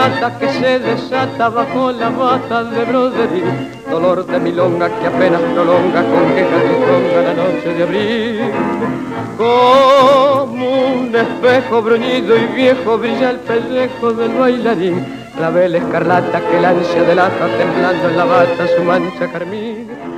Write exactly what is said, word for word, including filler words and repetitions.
escarlata que se desata bajo la bata de broderí, dolor de milonga que apenas prolonga con queja tristonga la noche de abril. Como un espejo bruñido y viejo brilla el pellejo del bailarín, la vela escarlata que el ansia delata temblando en la bata su mancha carmín.